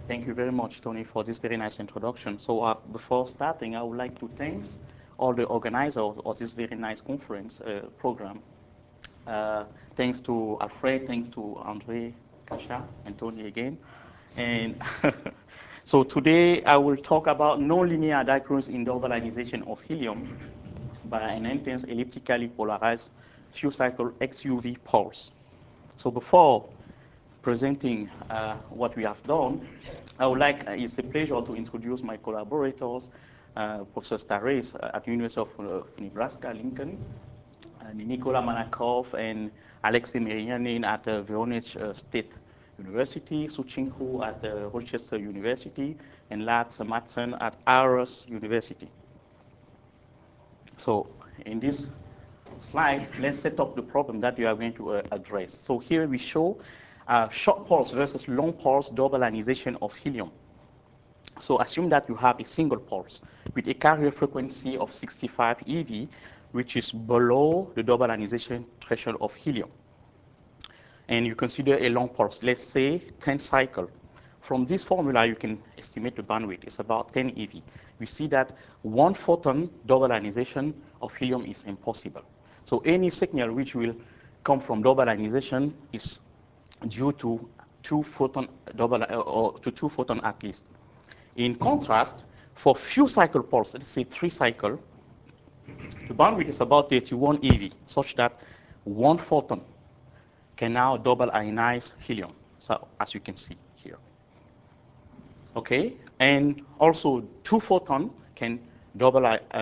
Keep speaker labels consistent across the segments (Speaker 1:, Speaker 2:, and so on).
Speaker 1: Thank you very much, Tony, for this very nice introduction. So before starting, I would like to thank all the organizers of this very nice conference program. Thanks to Alfred, thanks to Andre, Kasha, and Tony again. And so today I will talk about nonlinear dichroids in double ionization of helium by an intense elliptically polarized fuel cycle XUV pulse. So before presenting what we have done, I would like, it's a pleasure to introduce my collaborators, Professor Stares at the University of Nebraska, Lincoln, and Nikola Manakov and Alexei Merianin at Voronezh State University, Suqing Hu at Rochester University, and Lars Madsen at Aarhus University. So in this slide, let's set up the problem that we are going to address. So here we show short pulse versus long pulse double ionization of helium. So assume that you have a single pulse with a carrier frequency of 65 eV, which is below the double ionization threshold of helium. And you consider a long pulse, let's say 10 cycles. From this formula, you can estimate the bandwidth. It's about 10 eV. We see that 1 photon double ionization of helium is impossible. So any signal which will come from double ionization is due to 2 photon or to 2 photon at least. In contrast, for few cycle pulse, let's say 3 cycle, the bandwidth is about 31 eV, such that 1 photon can now double ionize helium, so as you can see here. Okay, and also 2 photon can double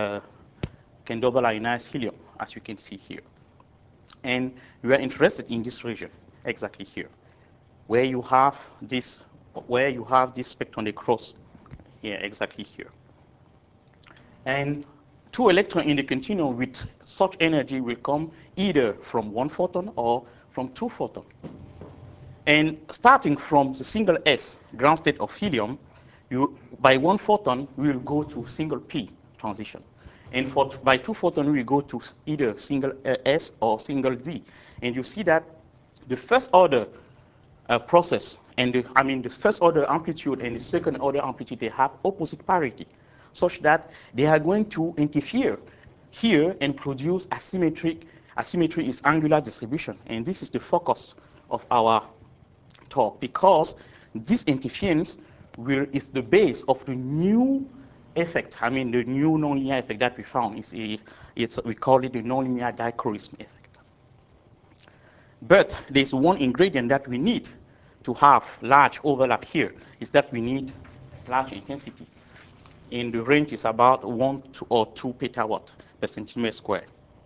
Speaker 1: ionize helium, as you can see here. And we are interested in this region, exactly here, where you have this spectrum across here, exactly here. And 2 electrons in the continuum with such energy will come either from 1 photon or from 2 photons. And starting from the single S ground state of helium, by 1 photon, we will go to single P transition. And by 2 photons, we will go to either single S or single D. And you see that the first order process and the first order amplitude and the second order amplitude, they have opposite parity, such that they are going to interfere here and produce asymmetry. Asymmetry is angular distribution, and this is the focus of our talk, because this interference is the base of the new effect, the new nonlinear effect that we found. We call it the nonlinear dichroism effect. But there's one ingredient that we need to have large overlap here, is that we need large intensity. And the range is about 1 or 2 petawatt per centimeter square.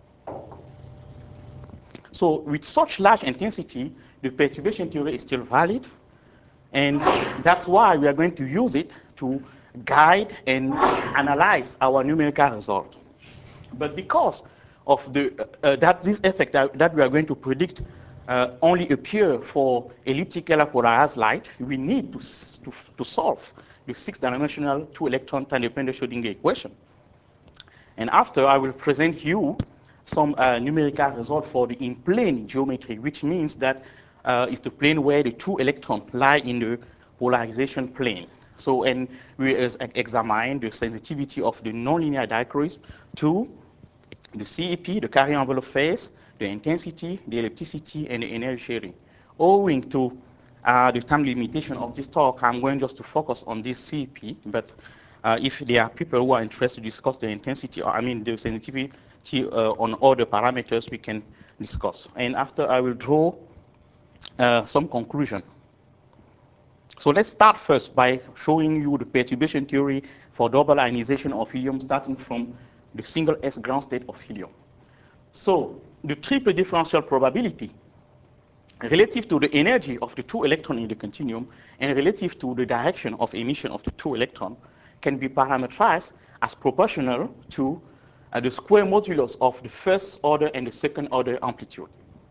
Speaker 1: So with such large intensity, the perturbation theory is still valid. And that's why we are going to use it to guide and analyze our numerical result. But because of this effect that we are going to predict only appear for elliptical polarized light, we need to solve the 6-dimensional 2-electron time-dependent Schrödinger equation. And after, I will present you some numerical result for the in-plane geometry, which means that it's the plane where the 2 electrons lie in the polarization plane. So, and we examine the sensitivity of the nonlinear dichroism to the CEP, the carrier envelope phase, the intensity, the ellipticity, and the energy sharing. Owing to the time limitation of this talk, I'm going just to focus on this CEP, but if there are people who are interested to discuss the intensity, or the sensitivity on other parameters, we can discuss. And after, I will draw some conclusion. So let's start first by showing you the perturbation theory for double ionization of helium, starting from the single S ground state of helium. So the triple differential probability relative to the energy of the 2 electrons in the continuum and relative to the direction of emission of the 2 electrons can be parameterized as proportional to the square modulus of the first order and the second order amplitude.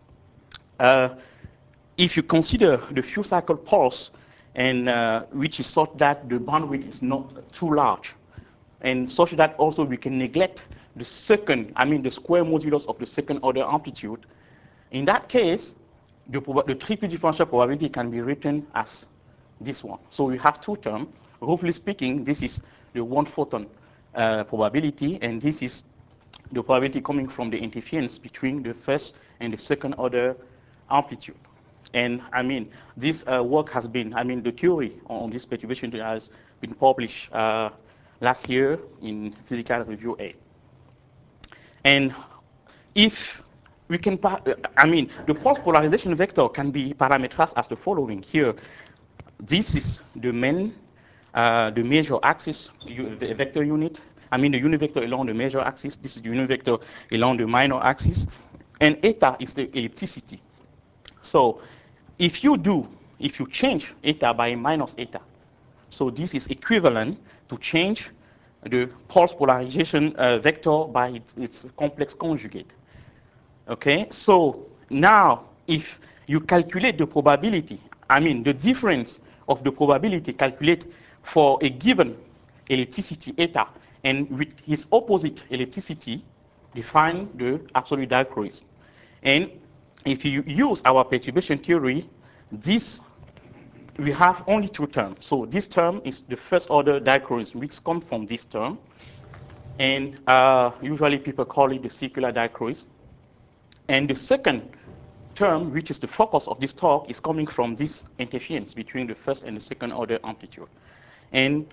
Speaker 1: If you consider the fuel cycle pulse, and which is such that the bandwidth is not too large, and such that also we can neglect the the square modulus of the second order amplitude, in that case, the triple differential probability can be written as this one. So we have two terms. Roughly speaking, this is the one photon probability, and this is the probability coming from the interference between the first and the second order amplitude. And I mean, this work has been, I mean, the theory on this perturbation has been published last year in Physical Review A. And if we can, I mean, the pulse polarization vector can be parameterized as the following. Here, this is the main, the major axis the vector unit. I mean, the unit vector along the major axis. This is the unit vector along the minor axis. And eta is the ellipticity. So if you change eta by minus eta, so this is equivalent to change the pulse polarization vector by its complex conjugate. Okay, so now if you calculate the probability, I mean the difference of the probability calculate for a given ellipticity eta, and with its opposite ellipticity, define the absolute dichroism. And if you use our perturbation theory, this we have only two terms. So this term is the first order dichroism, which comes from this term. And usually people call it the circular dichroism. And the second term, which is the focus of this talk, is coming from this interference between the first and the second order amplitude. And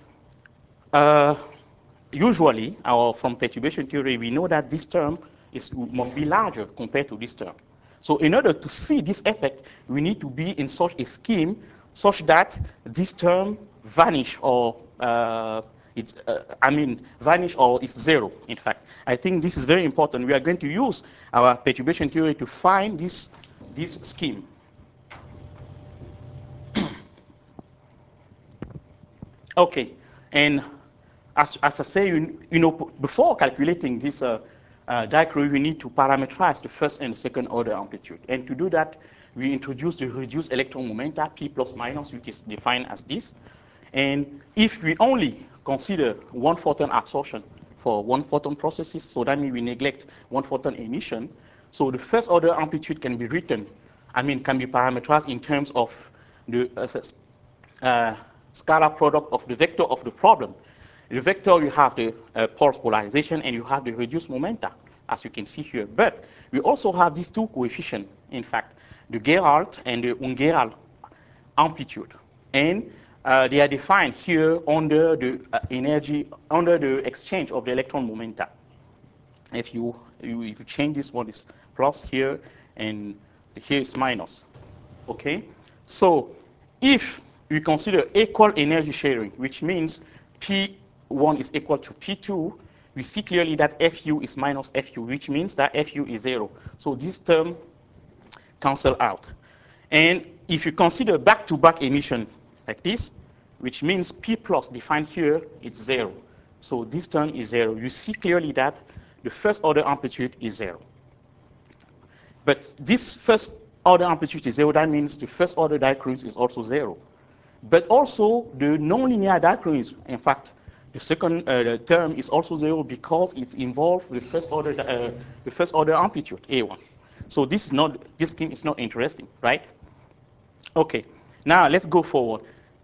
Speaker 1: usually, from perturbation theory, we know that this term must be larger compared to this term. So in order to see this effect, we need to be in such a scheme such that this term vanish or vanish or is zero, in fact. I think this is very important. We are going to use our perturbation theory to find this scheme. Okay, and as I say, you know, before calculating this dichroism, we need to parameterize the first and the second order amplitude. And to do that, we introduce the reduced electron momenta, P plus minus, which is defined as this. And if we only consider one photon absorption for one photon processes, so that means we neglect one photon emission, so the first order amplitude can be written, can be parameterized in terms of the scalar product of the vector of the problem. The vector, you have the pulse polarization and you have the reduced momenta, as you can see here. But we also have these two coefficients, in fact, the Gerhardt and the Ungerald amplitude. And they are defined here under the energy, under the exchange of the electron momenta. If you change this one is plus here, and here is minus. Okay? So if we consider equal energy sharing, which means P1 is equal to P2, we see clearly that Fu is minus Fu, which means that Fu is 0. So this term cancel out. And if you consider back-to-back emission like this, which means P plus defined here, it's 0. So this term is 0. You see clearly that the first order amplitude is 0. But this first order amplitude is 0. That means the first order dichroism is also 0. But also the nonlinear dichroism, in fact, the second term is also 0 because it involves the first order amplitude, A1. So this scheme is not interesting, right? Okay, now let's go forward.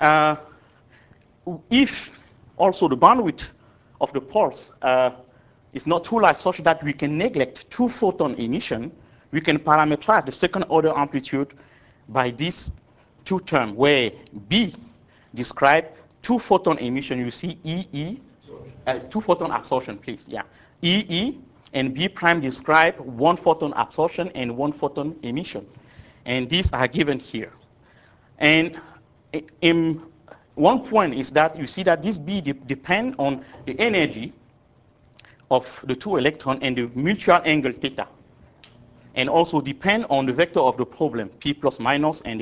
Speaker 1: If also the bandwidth of the pulse is not too large such that we can neglect two photon emission, we can parameterize the second order amplitude by this two term where B describe two photon emission. You see EE, two photon absorption, please, yeah. EE and B prime describe one photon absorption and one photon emission. And these are given here. And in one point is that you see that this B depend on the energy of the two electrons and the mutual angle theta. And also depend on the vector of the problem, P plus minus, and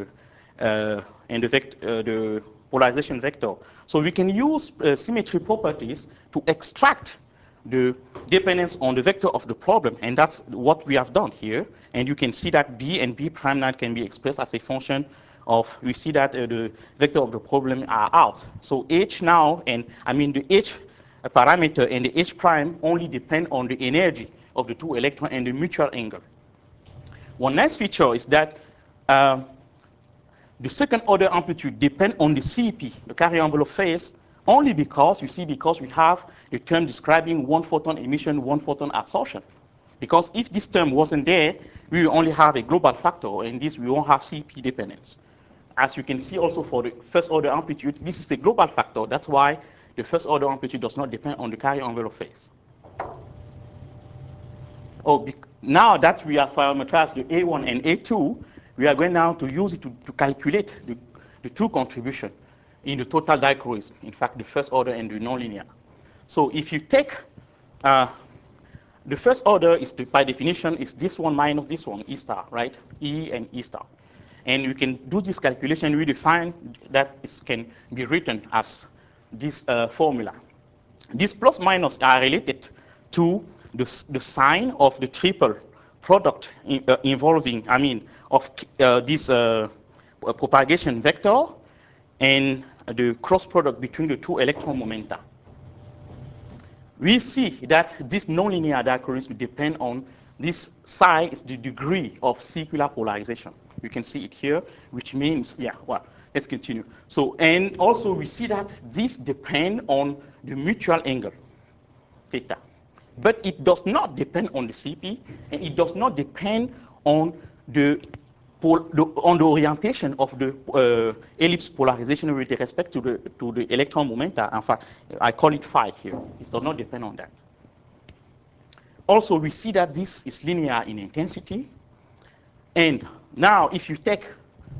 Speaker 1: the polarization vector. So we can use symmetry properties to extract the dependence on the vector of the problem, and that's what we have done here. And you can see that B and B prime now can be expressed as a function of, we see that the vector of the problem are out. So H now, and the H parameter and the H prime only depend on the energy of the two electrons and the mutual angle. One nice feature is that The second order amplitude depends on the CEP, the carrier envelope phase, only because, you see, because we have a term describing one photon emission, one photon absorption. Because if this term wasn't there, we will only have a global factor, and this we won't have CP dependence. As you can see also for the first order amplitude, this is the global factor. That's why the first order amplitude does not depend on the carrier envelope phase. Now that we have parameterized the A1 and A2, we are going now to use it to calculate the true contribution in the total dichroism. In fact, the first order and the nonlinear. So if you take the first order is by definition is this one minus this one, E star, right? E and E star. And you can do this calculation, we define that it can be written as this formula. These plus minus are related to the sign of the triple product involving, of this propagation vector and the cross product between the two electron momenta. We see that this nonlinear dichroism depends on this psi is the degree of circular polarization. You can see it here, which means, yeah, well, let's continue. So, and also we see that this depends on the mutual angle, theta. But it does not depend on the CP, and it does not depend on the orientation of the ellipse polarization with respect to the electron momenta. In fact, I call it phi here. It does not depend on that. Also, we see that this is linear in intensity. And now, if you take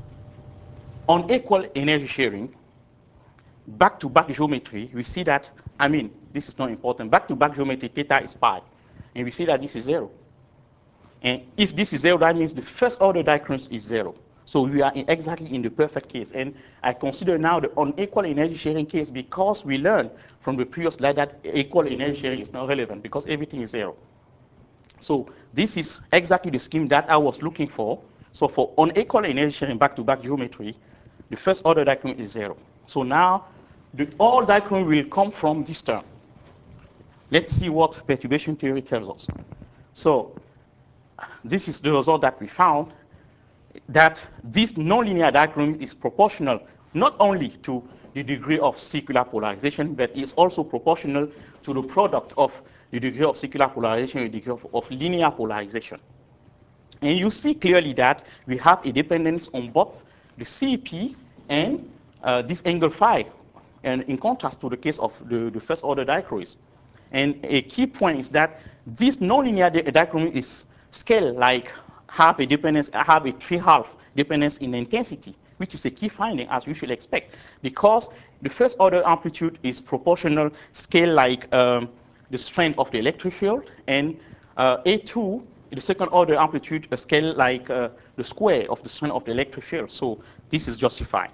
Speaker 1: unequal energy sharing, back-to-back geometry, we see that, this is not important. Back-to-back geometry, theta is pi. And we see that this is 0. And if this is 0, that means the first order dichroism is 0. So we are exactly in the perfect case. And I consider now the unequal energy sharing case because we learned from the previous slide that equal energy sharing is not relevant because everything is 0. So this is exactly the scheme that I was looking for. So for unequal energy sharing back-to-back geometry, the first order dichroism is 0. So now all dichroism will come from this term. Let's see what perturbation theory tells us. So this is the result that we found, that this nonlinear dichroism is proportional not only to the degree of circular polarization, but is also proportional to the product of the degree of circular polarization and the degree of linear polarization. And you see clearly that we have a dependence on both the CP and this angle phi, and in contrast to the case of the first order dichroism. And a key point is that this nonlinear dichroism is scale like have a 3/2 dependence in intensity, which is a key finding as you should expect, because the first order amplitude is proportional scale like the strength of the electric field, and A2, the second order amplitude, a scale like the square of the strength of the electric field. So this is justified.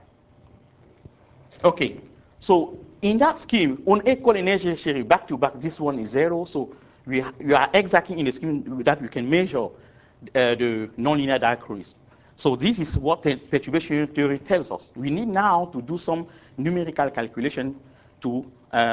Speaker 1: Okay, so in that scheme, unequal energy sharing back-to-back, this one is 0. So we are exactly in the scheme that we can measure the nonlinear dichroism. So this is what the perturbation theory tells us. We need now to do some numerical calculation to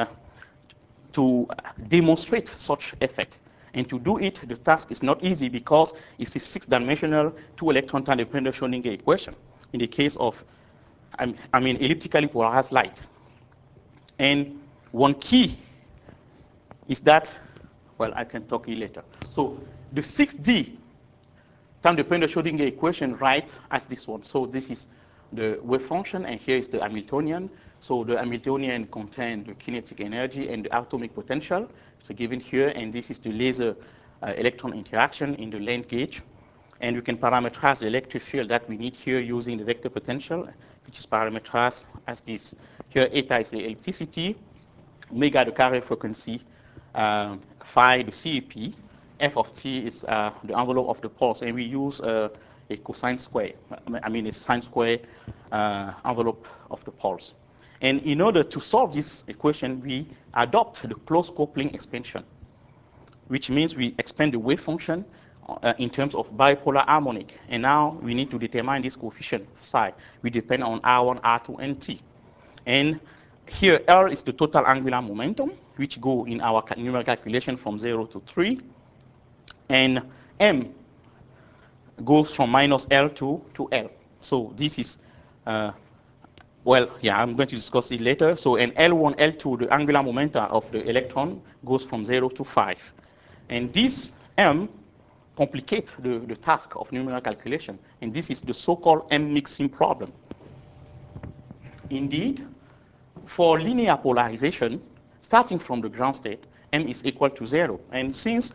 Speaker 1: demonstrate such effect. And to do it, the task is not easy because it's a 6-dimensional 2-electron time-dependent Schrödinger equation in the case of elliptically polarized light. And one key is that, well, I can talk it later. So the 6D time-dependent Schrödinger equation writes as this one. So this is the wave function, and here is the Hamiltonian. So the Hamiltonian contains the kinetic energy and the atomic potential. So given here, and this is the laser electron interaction in the length gauge. And we can parameterize the electric field that we need here using the vector potential, which is parameterized as this. Here, eta is the ellipticity, omega the carrier frequency, phi the CEP, f of t is the envelope of the pulse, and we use a cosine square, a sine square envelope of the pulse. And in order to solve this equation, we adopt the close coupling expansion, which means we expand the wave function in terms of bipolar harmonic. And now we need to determine this coefficient psi. We depend on R1, R2, and T. And here, L is the total angular momentum, which go in our numerical calculation from 0 to 3. And M goes from minus L to L. So this is well, yeah, I'm going to discuss it later. So in L1, L2, the angular momentum of the electron goes from 0 to 5. And this M complicates the task of numerical calculation. And this is the so-called M mixing problem. Indeed, for linear polarization, starting from the ground state, M is equal to 0. And since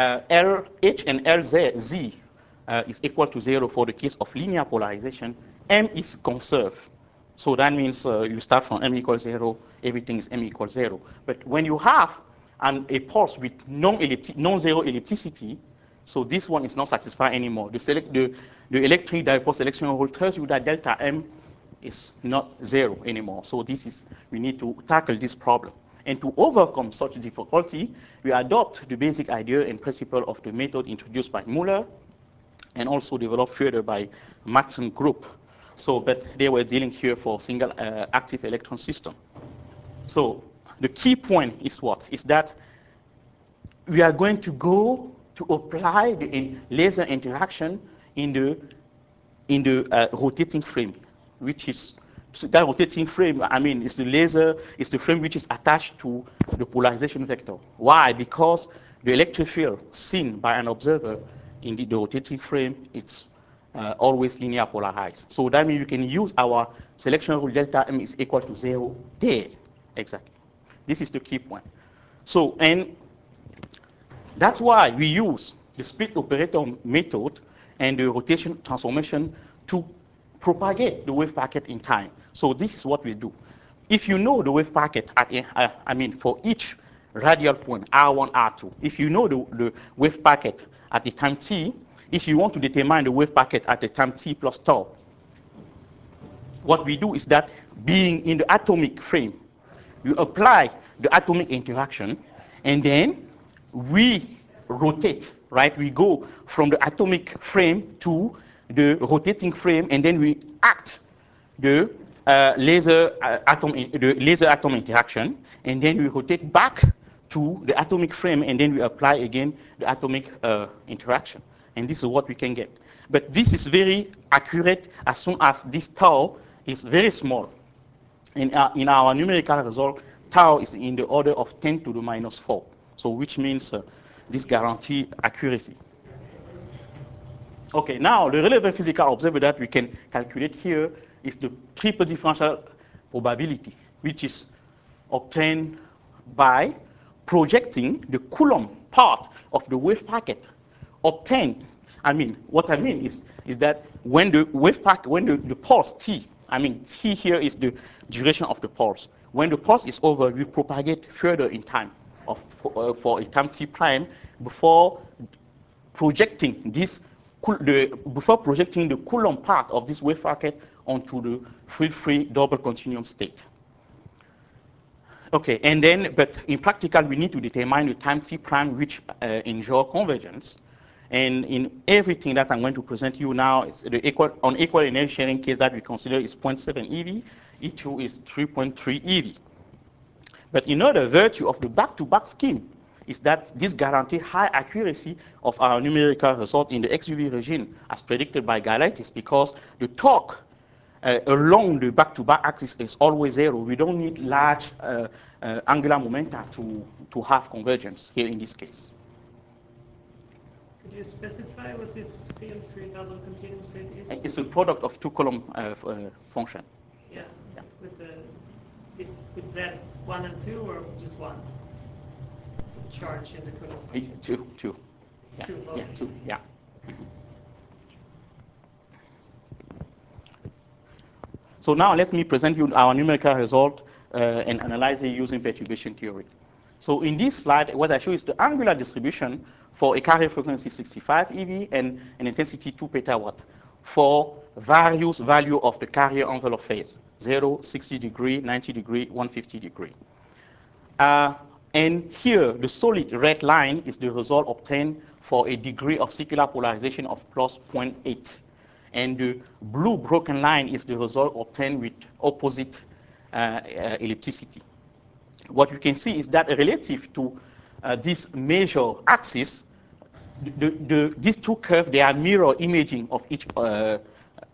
Speaker 1: H and LZ is equal to 0 for the case of linear polarization, M is conserved. So that means you start from M equals 0, everything is M equals 0. But when you have a pulse with non-zero ellipticity, so this one is not satisfied anymore. The electric dipole selection rule tells you that delta M is not 0 anymore. So we need to tackle this problem. And to overcome such difficulty, we adopt the basic idea and principle of the method introduced by Muller and also developed further by Maxson group. So, but they were dealing here for single active electron system. So the key point is what? Is that we are going to go to apply the laser interaction in the rotating frame, which is that rotating frame. I mean, it's the laser, it's the frame which is attached to the polarization vector. Why? Because the electric field seen by an observer in the rotating frame, it's always linear polarized. So that means you can use our selection rule delta M is equal to 0 there. Exactly. This is the key point. So, and that's why we use the split operator method and the rotation transformation to propagate the wave packet in time. So this is what we do. If you know the wave packet for each radial point, R1, R2, if you know the wave packet at the time t, if you want to determine the wave packet at the time t plus tau, what we do is that being in the atomic frame, you apply the atomic interaction, and then we rotate, right? We go from the atomic frame to the rotating frame, and then we act the laser atom interaction, and then we rotate back to the atomic frame, and then we apply again the atomic interaction. And this is what we can get. But this is very accurate as soon as this tau is very small. In our numerical result, tau is in the order of 10 to the minus 4. So which means this guarantee accuracy. Okay, now the relevant physical observer that we can calculate here is the triple differential probability, which is obtained by projecting the Coulomb part of the wave packet obtained. What I mean is that when the wave packet, when the pulse t, t here is the duration of the pulse. When the pulse is over, we propagate further in time for a time t prime before projecting the Coulomb part of this wave packet onto the field-free double continuum state. Okay, and then, but in practical, we need to determine the time t prime which ensure convergence. And in everything that I'm going to present you now, is the equal energy sharing case that we consider is 0.7 eV, E2 is 3.3 eV. But another virtue of the back-to-back scheme is that this guarantees high accuracy of our numerical result in the XUV regime as predicted by Gauleiter, because the torque along the back-to-back axis is always 0. We don't need large angular momenta to have convergence here in this case.
Speaker 2: Could you specify what this field-free double continuum state is?
Speaker 1: It's a product of two Coulomb function.
Speaker 2: Yeah, with Z1 and 2 or just 1? The charge in the Coulomb?
Speaker 1: Two. Yeah.
Speaker 2: Two, okay.
Speaker 1: Yeah, two, yeah. So now let me present you our numerical result and analyze it using perturbation theory. So in this slide, what I show is the angular distribution for a carrier frequency 65 eV and an intensity 2 petawatt for various value of the carrier envelope phase, 0, 60 degree, 90 degree, 150 degree. And here, the solid red line is the result obtained for a degree of circular polarization of plus 0.8. And the blue broken line is the result obtained with opposite ellipticity. What you can see is that relative to this major axis, these two curves, they are mirror imaging of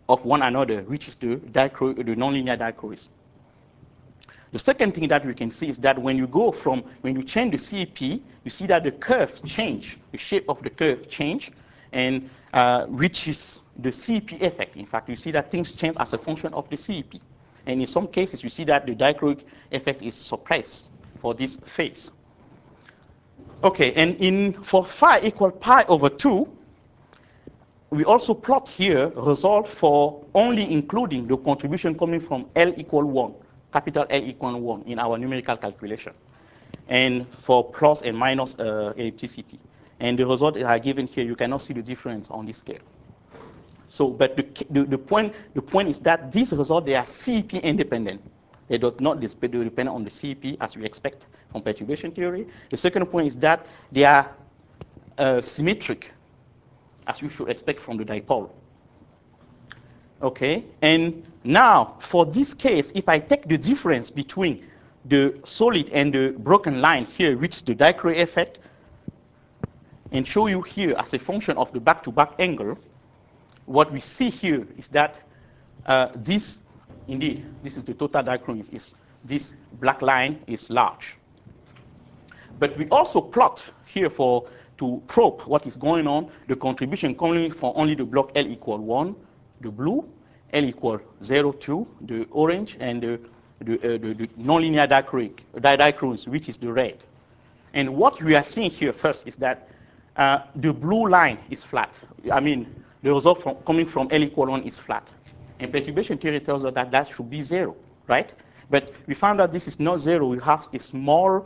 Speaker 1: of one another, which is the nonlinear dichroism. The second thing that we can see is that when you change the CEP, you see that the curve change, the shape of the curve change, and which is the CEP effect. In fact, you see that things change as a function of the CEP. And in some cases, you see that the dichroic effect is suppressed for this phase. Okay, and for phi equal pi over 2, we also plot here result for only including the contribution coming from L equal 1, capital L equal 1 in our numerical calculation, and for plus and minus ellipticity. And the result are given here. You cannot see the difference on this scale. So, but the point is that these results, they are CEP independent. They do not depend on the CEP as we expect from perturbation theory. The second point is that they are symmetric, as you should expect from the dipole. Okay, and now for this case, if I take the difference between the solid and the broken line here, which is the dichroic effect, and show you here as a function of the back-to-back angle, what we see here is that this is the total dichroism. This black line is large. But we also plot here to probe what is going on, the contribution coming from only the block L equal 1, the blue, L equal 0, 2, the orange, and the nonlinear dichroism, which is the red. And what we are seeing here first is that the blue line is flat. I mean, the result coming from L equal 1 is flat. And perturbation theory tells us that that should be 0, right? But we found out this is not 0. We have a small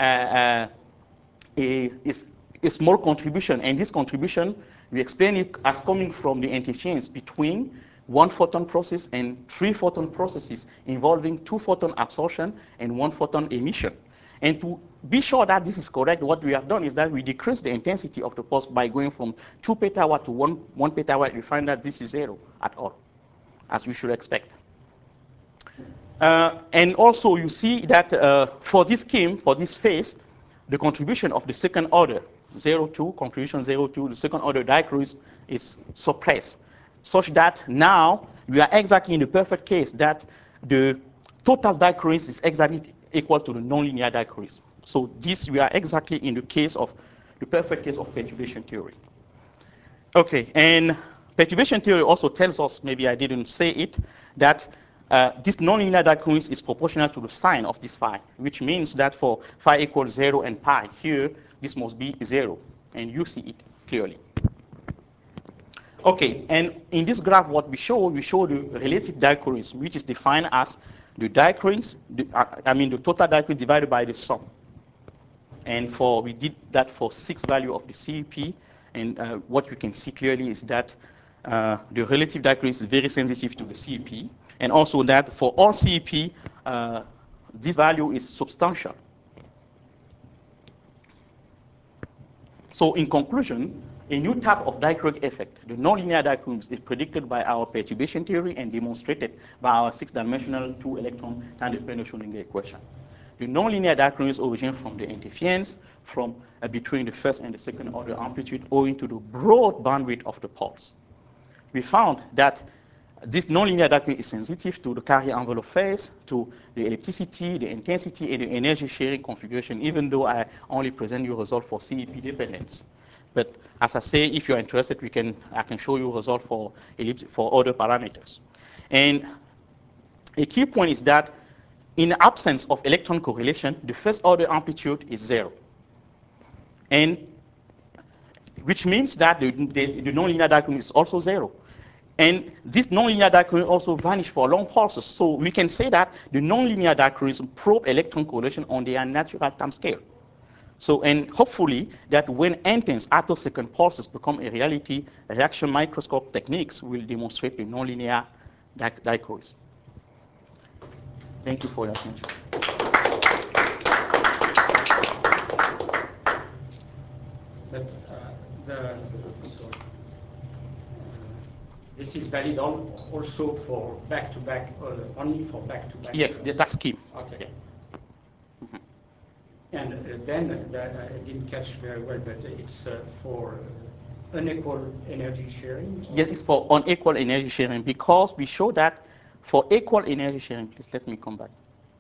Speaker 1: small contribution, and this contribution, we explain it as coming from the interchange between 1 photon process and 3 photon processes involving 2 photon absorption and 1 photon emission. And to be sure that this is correct, what we have done is that we decrease the intensity of the pulse by going from 2 petawatt to 1 petawatt. We find that this is 0 at all, as we should expect. And also you see that for this scheme, for this phase, the contribution of the second order, 0,2, contribution 0,2, the second order dichroism is suppressed, such that now we are exactly in the perfect case that the total dichroism is exactly equal to the nonlinear dichroism. So this, we are exactly in the case of the perfect case of perturbation theory. Okay, and perturbation theory also tells us, maybe I didn't say it, that this nonlinear dichroism is proportional to the sign of this phi, which means that for phi equals 0 and pi, here, this must be 0, and you see it clearly. Okay, and in this graph, what we show the relative dichroism, which is defined as the dichroism, the total dichroism divided by the sum. And we did that for 6 value of the CEP, and what you can see clearly is that the relative dichroism is very sensitive to the CEP, and also that for all CEP, this value is substantial. So in conclusion, a new type of dichroic effect, the nonlinear dichroism, is predicted by our perturbation theory and demonstrated by our 6-dimensional 2-electron time-dependent Schrödinger equation. The nonlinear dichroism originates from the interference between the first and the second order amplitude owing to the broad bandwidth of the pulse. We found that this nonlinear dichroism is sensitive to the carrier envelope phase, to the ellipticity, the intensity, and the energy sharing configuration, even though I only present you a result for CEP dependence. But as I say, if you're interested, I can show you a result for other parameters. And a key point is that in the absence of electron correlation, the first order amplitude is 0. And which means that the nonlinear dichroism is also 0. And this nonlinear dichroism also vanishes for long pulses. So we can say that the nonlinear dichroism probe electron correlation on their natural time scale. So, and hopefully that when intense attosecond pulses become a reality, reaction microscope techniques will demonstrate the nonlinear dichroism. Thank you for your attention.
Speaker 2: This is valid also for back-to-back, only for back-to-back?
Speaker 1: Yes, that's scheme.
Speaker 2: Okay.
Speaker 1: Yeah.
Speaker 2: And then I didn't catch very well that it's for
Speaker 3: unequal energy sharing?
Speaker 1: Yes, it's for unequal energy sharing because we show that for equal energy sharing, please let me come back.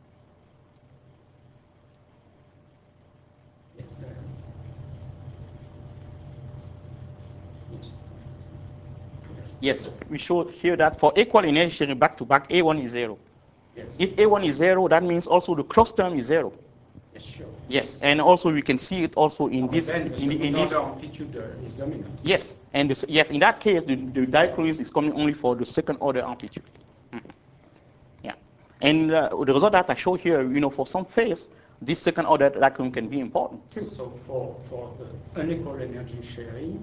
Speaker 1: Yes, we show here that for equal energy sharing back to back, A1 is 0.
Speaker 3: Yes.
Speaker 1: If A1 is 0, that means also the cross term is 0.
Speaker 3: Yes, sure.
Speaker 1: Yes, and also we can see it also in this.
Speaker 3: Then the second order amplitude is dominant.
Speaker 1: Yes, and this, yes, in that case, the dichroism is coming only for the second order amplitude. Yeah, and the result that I show here, for some phase, this second order dichroism can be important too.
Speaker 3: So for the unequal energy sharing,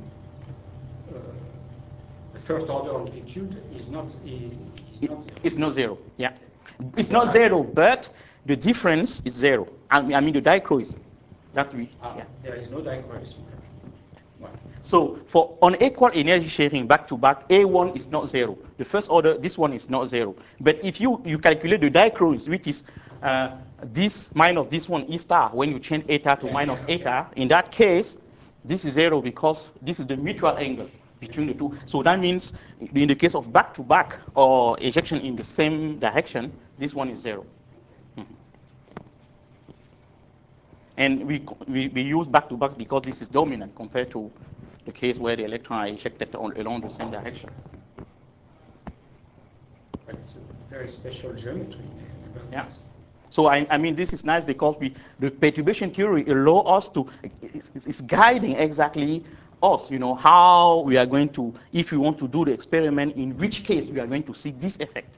Speaker 3: the first order amplitude is not zero.
Speaker 1: It's not 0. Yeah, it's not 0, but the difference is 0. I mean the dichroism that we. Yeah.
Speaker 3: There is no dichroism.
Speaker 1: So for unequal energy sharing back to back, A1 is not 0. The first order, this one is not 0. But if you calculate the dichroism, which is this minus this one E star, when you change eta to minus eta, in that case, this is 0 because this is the mutual angle between the two. So that means in the case of back to back or ejection in the same direction, this one is 0. And we use back-to-back because this is dominant compared to the case where the electron are ejected along the same direction.
Speaker 3: But it's a very special geometry.
Speaker 1: Yeah. So I mean, this is nice because the perturbation theory allow us to, it's guiding exactly us, how we are going to, if we want to do the experiment, in which case we are going to see this effect.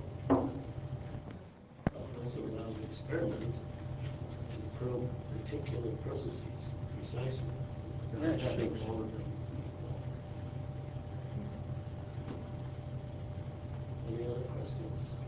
Speaker 4: Also allows the experiment to probe particular processes precisely.
Speaker 3: Yeah, sure.
Speaker 4: Any other questions?